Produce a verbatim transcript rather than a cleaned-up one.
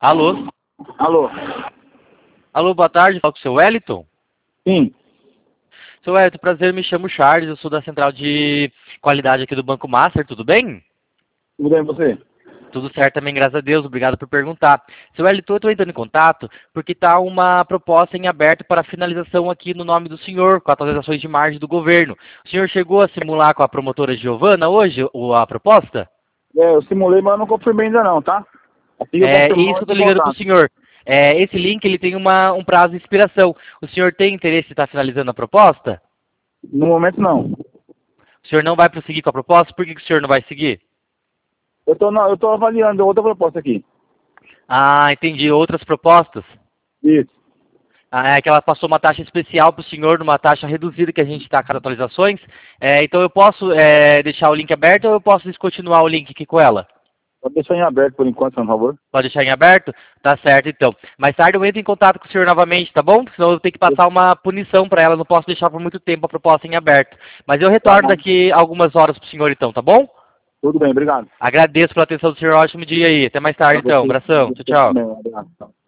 Alô? Alô? Alô, boa tarde, falo com o seu Wellington? Sim. Seu Wellington, prazer, me chamo Charles, eu sou da central de qualidade aqui do Banco Master, tudo bem? Tudo bem você? Tudo certo também, graças a Deus, obrigado por perguntar. Seu Wellington, eu estou entrando em contato porque está uma proposta em aberto para finalização aqui no nome do senhor, com atualizações de margem do governo. O senhor chegou a simular com a promotora Giovana hoje o- a proposta? É, eu simulei, mas eu não confirmei ainda não, tá? Assim eu É confirmar, isso eu que eu entro estou em ligando para o contato. senhor. É, esse link ele tem uma, um prazo de expiração. O senhor tem interesse em estar finalizando a proposta? No momento não. O senhor não vai prosseguir com a proposta? Por que, que o senhor não vai seguir? Eu tô, na- eu tô avaliando outra proposta aqui. Ah, entendi. Outras propostas? Isso. Ah, é que ela passou uma taxa especial para o senhor, numa taxa reduzida que a gente está com as atualizações. É, então eu posso é, deixar o link aberto ou eu posso descontinuar o link aqui com ela? Pode deixar em aberto por enquanto, por favor. Pode deixar em aberto? Tá certo, então. Mais tarde eu entro em contato com o senhor novamente, tá bom? Senão eu tenho que passar uma punição para ela, não posso deixar por muito tempo a proposta em aberto. Mas eu Tá retorno bom. daqui algumas horas para o senhor, então, tá bom? Tudo bem, obrigado. Agradeço pela atenção do senhor, ótimo dia aí. Até mais tarde, Pra então. você, Abração. Tchau, você tchau. também, obrigado.